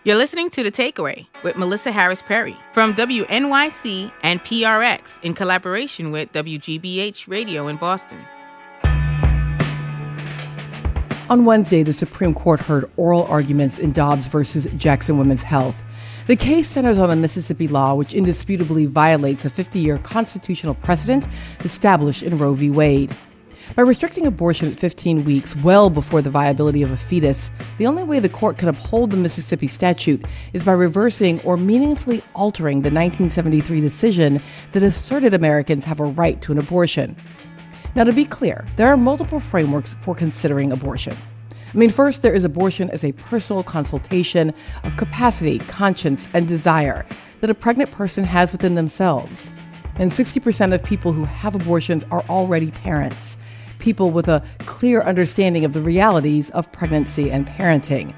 You're listening to The Takeaway with Melissa Harris Perry from WNYC and PRX in collaboration with WGBH Radio in Boston. On Wednesday, the Supreme Court heard oral arguments in Dobbs versus Jackson Women's Health. The case centers on a Mississippi law which indisputably violates a 50-year constitutional precedent established in Roe v. Wade. By restricting abortion at 15 weeks, well before the viability of a fetus, the only way the court can uphold the Mississippi statute is by reversing or meaningfully altering the 1973 decision that asserted Americans have a right to an abortion. Now, to be clear, there are multiple frameworks for considering abortion. First, there is abortion as a personal consultation of capacity, conscience, and desire that a pregnant person has within themselves. And 60% of people who have abortions are already parents, people with a clear understanding of the realities of pregnancy and parenting.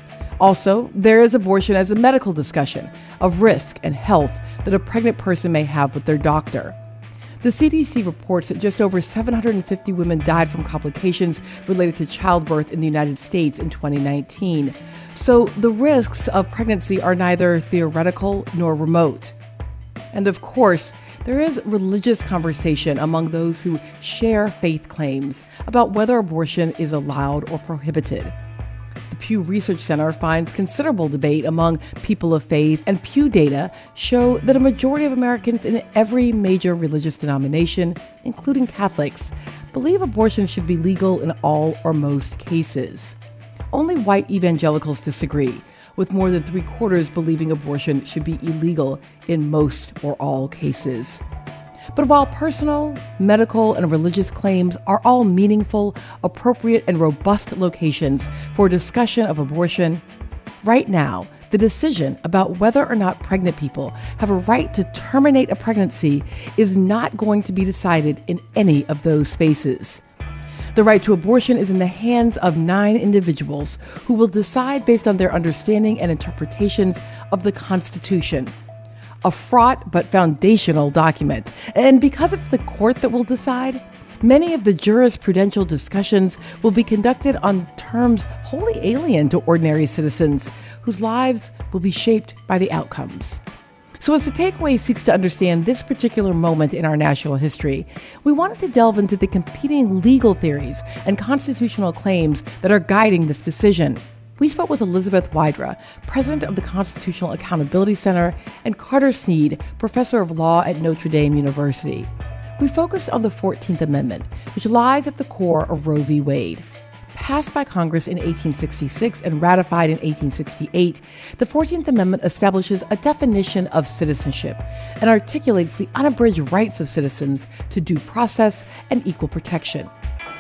Also, there is abortion as a medical discussion of risk and health that a pregnant person may have with their doctor. The CDC reports that just over 750 women died from complications related to childbirth in the United States in 2019. So the risks of pregnancy are neither theoretical nor remote. And of course, there is religious conversation among those who share faith claims about whether abortion is allowed or prohibited. The Pew Research Center finds considerable debate among people of faith, and Pew data show that a majority of Americans in every major religious denomination, including Catholics, believe abortion should be legal in all or most cases. Only white evangelicals disagree, with more than 3/4 believing abortion should be illegal in most or all cases. But while personal, medical, and religious claims are all meaningful, appropriate, and robust locations for discussion of abortion, right now, the decision about whether or not pregnant people have a right to terminate a pregnancy is not going to be decided in any of those spaces. The right to abortion is in the hands of 9 individuals who will decide based on their understanding and interpretations of the Constitution, a fraught but foundational document. And because it's the court that will decide, many of the jurisprudential discussions will be conducted on terms wholly alien to ordinary citizens whose lives will be shaped by the outcomes. So as The Takeaway seeks to understand this particular moment in our national history, we wanted to delve into the competing legal theories and constitutional claims that are guiding this decision. We spoke with Elizabeth Wydra, president of the Constitutional Accountability Center, and Carter Snead, professor of law at Notre Dame University. We focused on the 14th Amendment, which lies at the core of Roe v. Wade. Passed by Congress in 1866 and ratified in 1868, the 14th Amendment establishes a definition of citizenship and articulates the unabridged rights of citizens to due process and equal protection.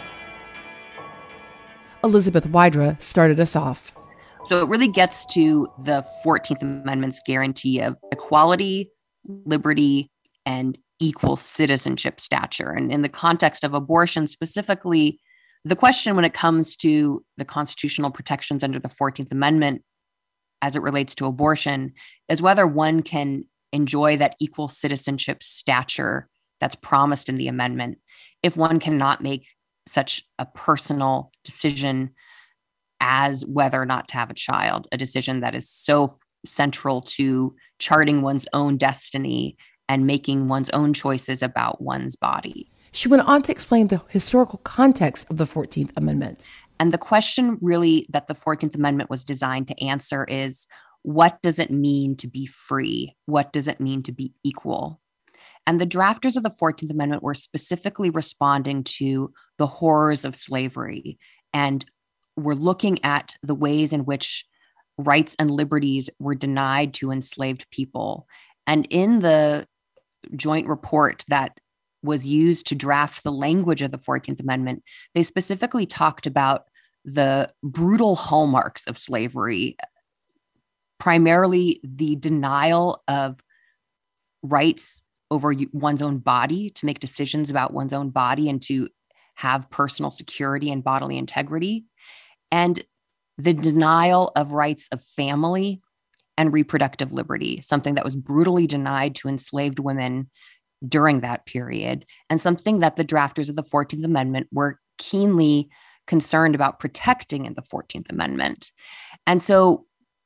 Elizabeth Wydra started us off. So it really gets to the 14th Amendment's guarantee of equality, liberty, and equal citizenship stature. And in the context of abortion specifically, the question when it comes to the constitutional protections under the 14th Amendment as it relates to abortion is whether one can enjoy that equal citizenship stature that's promised in the amendment if one cannot make such a personal decision as whether or not to have a child, a decision that is so central to charting one's own destiny and making one's own choices about one's body. She went on to explain the historical context of the 14th Amendment. And the question really that the 14th Amendment was designed to answer is, what does it mean to be free? What does it mean to be equal? And the drafters of the 14th Amendment were specifically responding to the horrors of slavery and were looking at the ways in which rights and liberties were denied to enslaved people. And in the joint report that was used to draft the language of the 14th Amendment, they specifically talked about the brutal hallmarks of slavery, primarily the denial of rights over one's own body, to make decisions about one's own body and to have personal security and bodily integrity, and the denial of rights of family and reproductive liberty, something that was brutally denied to enslaved women during that period, and something that the drafters of the 14th Amendment were keenly concerned about protecting in the 14th Amendment. And so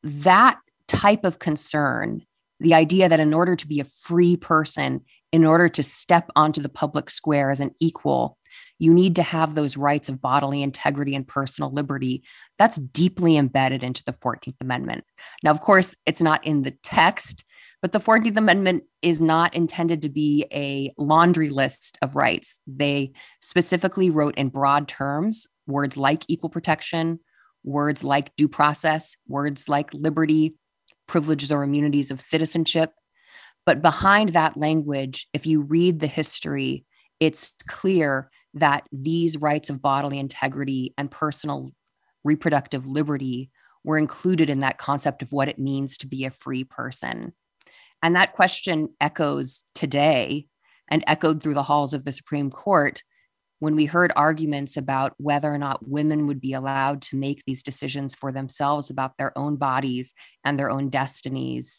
that type of concern, the idea that in order to be a free person, in order to step onto the public square as an equal, you need to have those rights of bodily integrity and personal liberty. That's deeply embedded into the 14th Amendment. Now, of course, it's not in the text, but the 14th Amendment is not intended to be a laundry list of rights. They specifically wrote in broad terms words like equal protection, words like due process, words like liberty, privileges or immunities of citizenship. But behind that language, if you read the history, it's clear that these rights of bodily integrity and personal reproductive liberty were included in that concept of what it means to be a free person. And that question echoes today and echoed through the halls of the Supreme Court when we heard arguments about whether or not women would be allowed to make these decisions for themselves about their own bodies and their own destinies,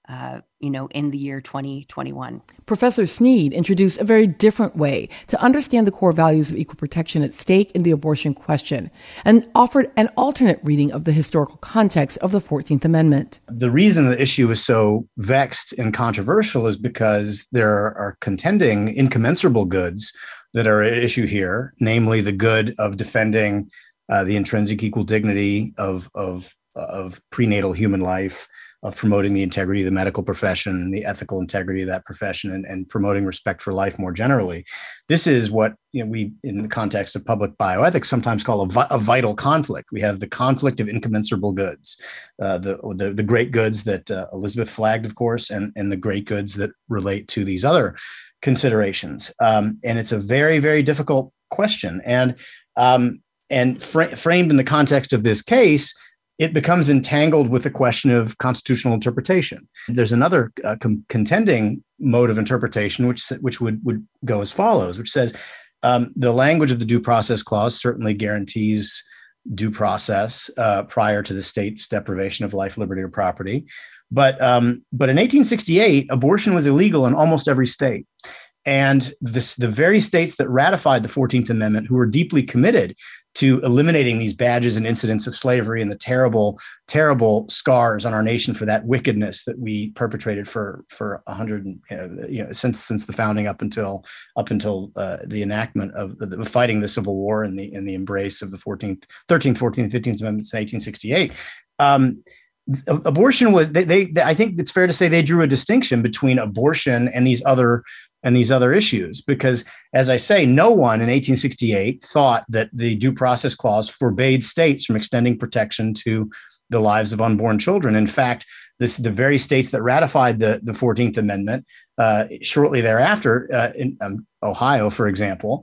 in the year 2021. Professor Snead introduced a very different way to understand the core values of equal protection at stake in the abortion question and offered an alternate reading of the historical context of the 14th Amendment. The reason the issue is so vexed and controversial is because there are contending incommensurable goods that are at issue here, namely the good of defending the intrinsic equal dignity of prenatal human life, of promoting the integrity of the medical profession and the ethical integrity of that profession, and promoting respect for life more generally. This is what we, in the context of public bioethics, sometimes call a vital conflict. We have the conflict of incommensurable goods, the great goods that Elizabeth flagged, of course, and the great goods that relate to these other considerations. And it's a very, very difficult question. And framed in the context of this case, it becomes entangled with the question of constitutional interpretation. There's another contending mode of interpretation, which would go as follows, which says the language of the Due Process Clause certainly guarantees due process prior to the state's deprivation of life, liberty, or property. But in 1868, abortion was illegal in almost every state. And the very states that ratified the 14th Amendment, who were deeply committed to eliminating these badges and incidents of slavery and the terrible, terrible scars on our nation for that wickedness that we perpetrated for 100, since the founding up until the enactment of the fighting the Civil War and the embrace of the 13th, 14th, 15th Amendments in 1868. Abortion was I think it's fair to say they drew a distinction between abortion and these other issues, because, as I say, no one in 1868 thought that the Due Process Clause forbade states from extending protection to the lives of unborn children. In fact, the very states that ratified the 14th Amendment shortly thereafter, in Ohio, for example,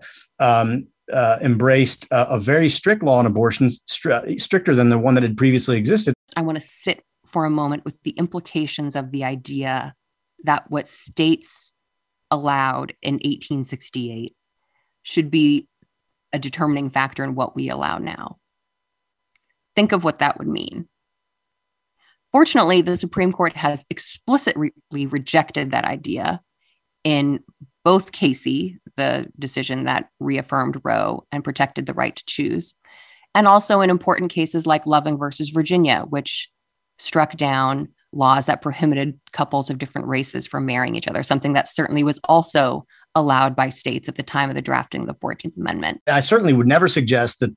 embraced a very strict law on abortion, stricter than the one that had previously existed. I want to sit for a moment with the implications of the idea that what states allowed in 1868 should be a determining factor in what we allow now. Think of what that would mean. Fortunately, the Supreme Court has explicitly rejected that idea in both Casey, the decision that reaffirmed Roe and protected the right to choose, and also in important cases like Loving versus Virginia, which struck down laws that prohibited couples of different races from marrying each other, something that certainly was also allowed by states at the time of the drafting of the 14th Amendment. I certainly would never suggest that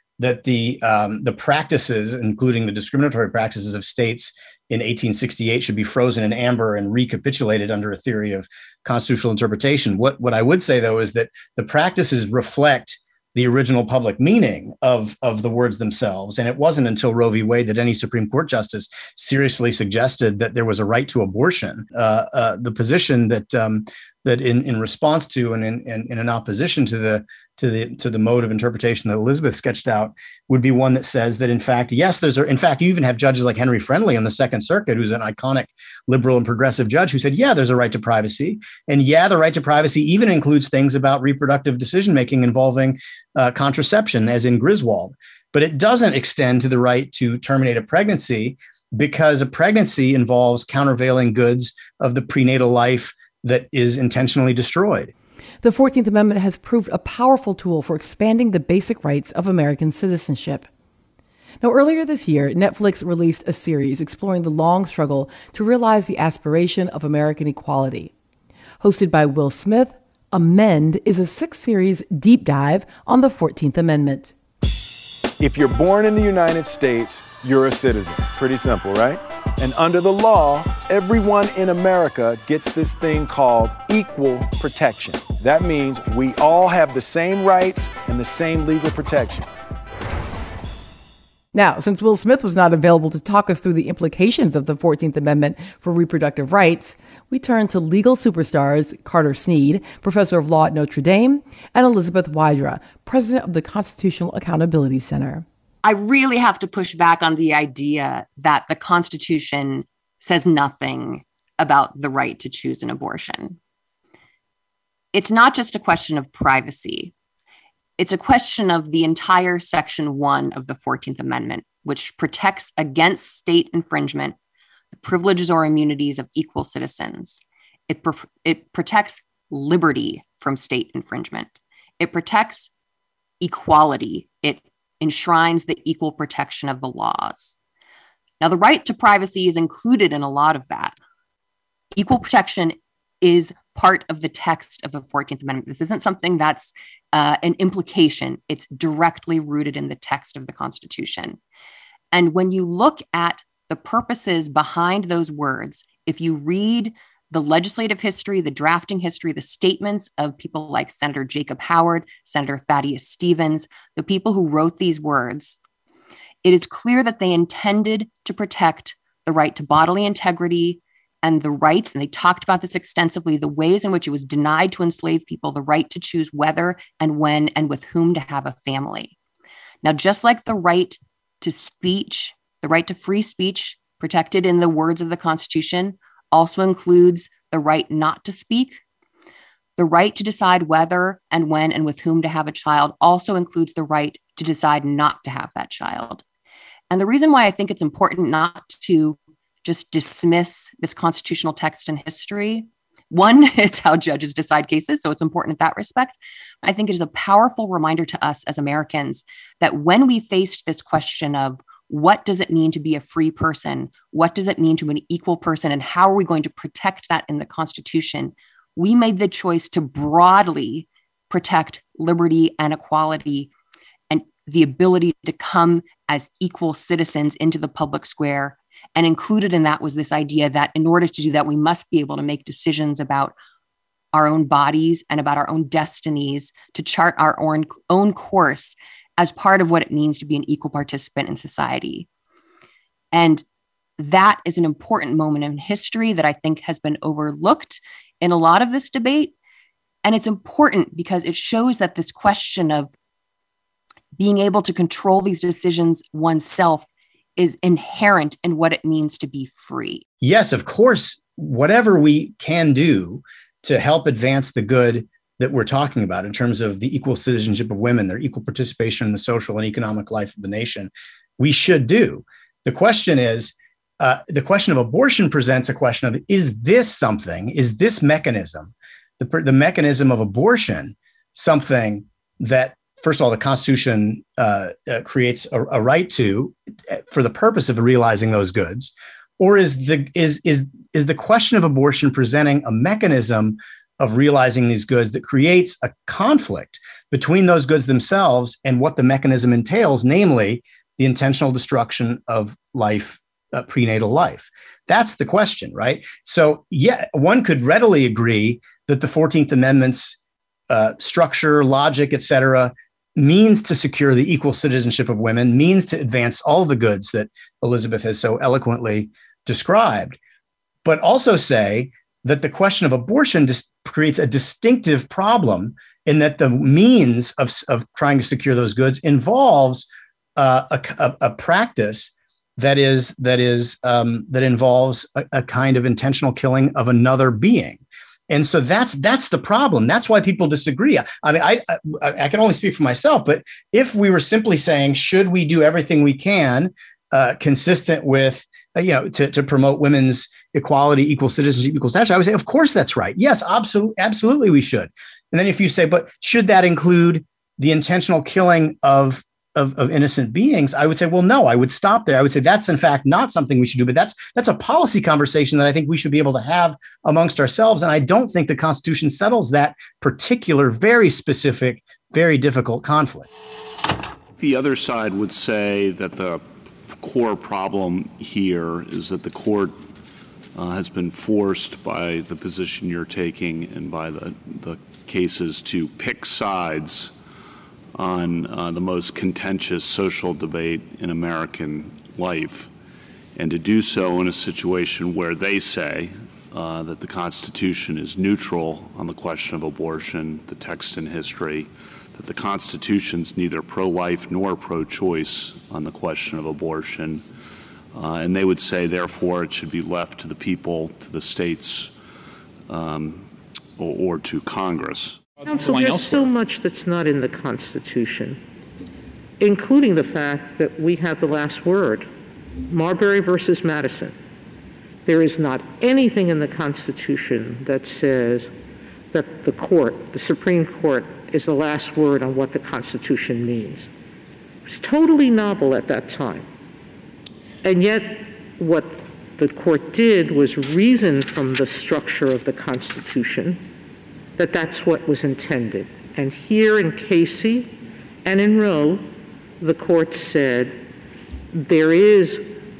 the practices, including the discriminatory practices of states in 1868, should be frozen in amber and recapitulated under a theory of constitutional interpretation. What I would say, though, is that the practices reflect the original public meaning of the words themselves. And it wasn't until Roe v. Wade that any Supreme Court justice seriously suggested that there was a right to abortion. The position that in response to and in opposition to the mode of interpretation that Elizabeth sketched out would be one that says that, in fact, yes, in fact, you even have judges like Henry Friendly on the Second Circuit, who's an iconic liberal and progressive judge, who said, yeah, there's a right to privacy. And yeah, the right to privacy even includes things about reproductive decision-making involving contraception, as in Griswold. But it doesn't extend to the right to terminate a pregnancy, because a pregnancy involves countervailing goods of the prenatal life that is intentionally destroyed. The 14th Amendment has proved a powerful tool for expanding the basic rights of American citizenship. Now, earlier this year, Netflix released a series exploring the long struggle to realize the aspiration of American equality. Hosted by Will Smith, Amend is a 6-series deep dive on the 14th Amendment. If you're born in the United States, you're a citizen. Pretty simple, right? And under the law, everyone in America gets this thing called equal protection. That means we all have the same rights and the same legal protection. Now, since Will Smith was not available to talk us through the implications of the 14th Amendment for reproductive rights, we turn to legal superstars Carter Snead, professor of law at Notre Dame, and Elizabeth Wydra, president of the Constitutional Accountability Center. I really have to push back on the idea that the Constitution says nothing about the right to choose an abortion. It's not just a question of privacy. It's a question of the entire Section 1 of the 14th Amendment, which protects against state infringement the privileges or immunities of equal citizens. It protects liberty from state infringement. It protects equality. It enshrines the equal protection of the laws. Now, the right to privacy is included in a lot of that. Equal protection is part of the text of the 14th Amendment. This isn't something that's an implication. It's directly rooted in the text of the Constitution. And when you look at the purposes behind those words, if you read the legislative history, the drafting history, the statements of people like Senator Jacob Howard, Senator Thaddeus Stevens, the people who wrote these words, it is clear that they intended to protect the right to bodily integrity and the rights, and they talked about this extensively, the ways in which it was denied to enslaved people the right to choose whether and when and with whom to have a family. Now, just like the right to speech, the right to free speech protected in the words of the Constitution also includes the right not to speak. The right to decide whether and when and with whom to have a child also includes the right to decide not to have that child. And the reason why I think it's important not to just dismiss this constitutional text and history, one, it's how judges decide cases, so it's important in that respect. I think it is a powerful reminder to us as Americans that when we faced this question of what does it mean to be a free person, what does it mean to be an equal person, and how are we going to protect that in the Constitution, we made the choice to broadly protect liberty and equality and the ability to come as equal citizens into the public square. And included in that was this idea that in order to do that, we must be able to make decisions about our own bodies and about our own destinies, to chart our own course as part of what it means to be an equal participant in society. And that is an important moment in history that I think has been overlooked in a lot of this debate. And it's important because it shows that this question of being able to control these decisions oneself is inherent in what it means to be free. Yes, of course, whatever we can do to help advance the good that we're talking about in terms of the equal citizenship of women, their equal participation in the social and economic life of the nation, we should do. The question is, the question of abortion presents a question of, is this mechanism, the mechanism of abortion, something that, first of all, the Constitution creates a right to, for the purpose of realizing those goods, or is the question of abortion presenting a mechanism of realizing these goods that creates a conflict between those goods themselves and what the mechanism entails, namely the intentional destruction of life, prenatal life? That's the question, right? So, yeah, one could readily agree that the 14th Amendment's structure, logic, et cetera, means to secure the equal citizenship of women, means to advance all the goods that Elizabeth has so eloquently described, but also say that the question of abortion creates a distinctive problem in that the means of trying to secure those goods involves a practice that involves a kind of intentional killing of another being. And so that's the problem. That's why people disagree. I mean, I can only speak for myself, but if we were simply saying, should we do everything we can consistent with, to promote women's equality, equal citizenship, equal stature, I would say, of course, that's right. Yes, absolutely we should. And then if you say, but should that include the intentional killing of of innocent beings, I would say, well, no, I would stop there. I would say that's in fact not something we should do, but that's a policy conversation that I think we should be able to have amongst ourselves. And I don't think the Constitution settles that particular, very specific, very difficult conflict. The other side would say that the core problem here is that the court has been forced by the position you're taking and by the cases to pick sides on the most contentious social debate in American life, and to do so in a situation where they say that the Constitution is neutral on the question of abortion, the text and history, that the Constitution's neither pro-life nor pro-choice on the question of abortion, and they would say, therefore, it should be left to the people, to the states, or to Congress. Counsel, there's so much that's not in the Constitution, including the fact that we have the last word. Marbury versus Madison. There is not anything in the Constitution that says that the Supreme Court, is the last word on what the Constitution means. It was totally novel at that time. And yet, what the court did was reason from the structure of the Constitution that that's what was intended. And here in Casey and in Roe, the court said there is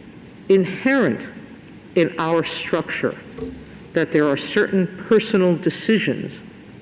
inherent in our structure that there are certain personal decisions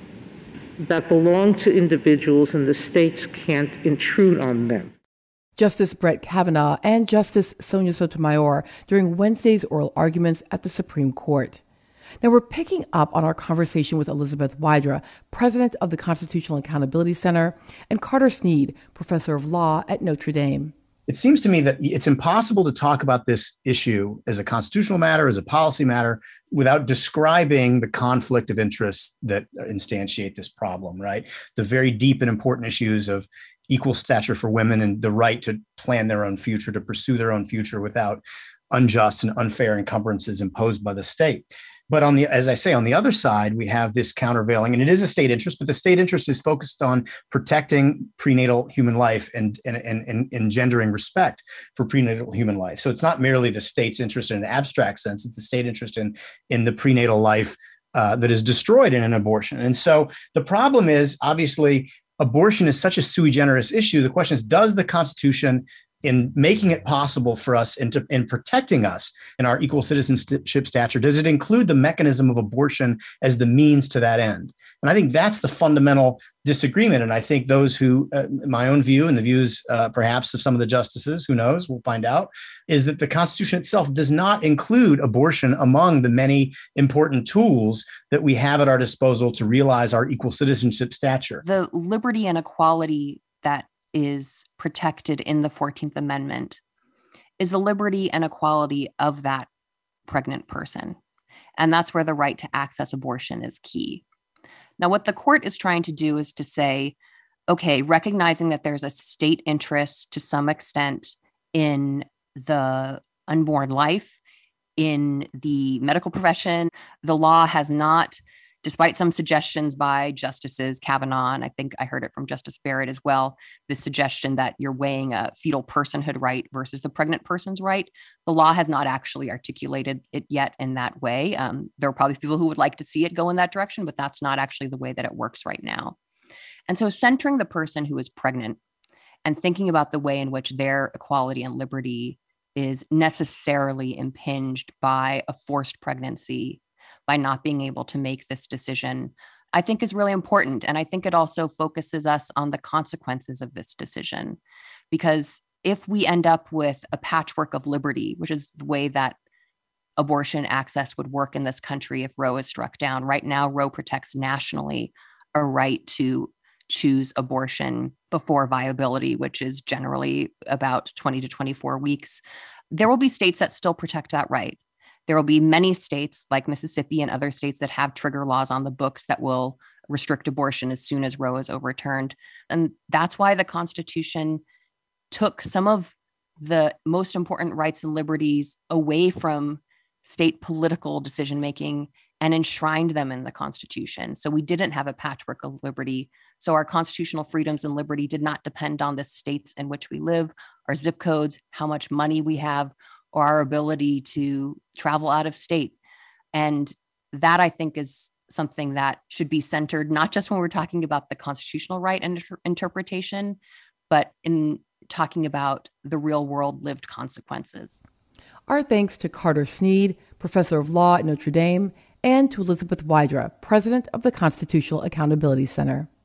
that belong to individuals and the states can't intrude on them. Justice Brett Kavanaugh and Justice Sonia Sotomayor during Wednesday's oral arguments at the Supreme Court. Now, we're picking up on our conversation with Elizabeth Wydra, president of the Constitutional Accountability Center, and Carter Snead, professor of law at Notre Dame. It seems to me that it's impossible to talk about this issue as a constitutional matter, as a policy matter, without describing the conflict of interests that instantiate this problem, right? The very deep and important issues of equal stature for women and the right to plan their own future, to pursue their own future without unjust and unfair encumbrances imposed by the state. But as I say, on the other side, we have this countervailing, and it is a state interest, but the state interest is focused on protecting prenatal human life and engendering respect for prenatal human life. So it's not merely the state's interest in an abstract sense, it's the state interest in the prenatal life that is destroyed in an abortion. And so the problem is, obviously, abortion is such a sui generis issue. The question is, does the Constitution, in making it possible for us in protecting us in our equal citizenship stature, does it include the mechanism of abortion as the means to that end? And I think that's the fundamental disagreement. And I think those who, my own view and the views perhaps of some of the justices, who knows, we'll find out, is that the Constitution itself does not include abortion among the many important tools that we have at our disposal to realize our equal citizenship stature. The liberty and equality that is protected in the 14th Amendment is the liberty and equality of that pregnant person. And that's where the right to access abortion is key. Now, what the court is trying to do is to say, okay, recognizing that there's a state interest to some extent in the unborn life, in the medical profession, the law has not, despite some suggestions by Justices Kavanaugh, and I think I heard it from Justice Barrett as well, the suggestion that you're weighing a fetal personhood right versus the pregnant person's right. The law has not actually articulated it yet in that way. There are probably people who would like to see it go in that direction, but that's not actually the way that it works right now. And so centering the person who is pregnant and thinking about the way in which their equality and liberty is necessarily impinged by a forced pregnancy, by not being able to make this decision, I think is really important. And I think it also focuses us on the consequences of this decision. Because if we end up with a patchwork of liberty, which is the way that abortion access would work in this country if Roe is struck down, right now, Roe protects nationally a right to choose abortion before viability, which is generally about 20 to 24 weeks. There will be states that still protect that right. There will be many states like Mississippi and other states that have trigger laws on the books that will restrict abortion as soon as Roe is overturned. And that's why the Constitution took some of the most important rights and liberties away from state political decision-making and enshrined them in the Constitution. So we didn't have a patchwork of liberty So our constitutional freedoms and liberty did not depend on the states in which we live, our zip codes, how much money we have, or our ability to travel out of state. And that, I think, is something that should be centered, not just when we're talking about the constitutional right and interpretation, but in talking about the real world lived consequences. Our thanks to Carter Snead, professor of law at Notre Dame, and to Elizabeth Wydra, president of the Constitutional Accountability Center.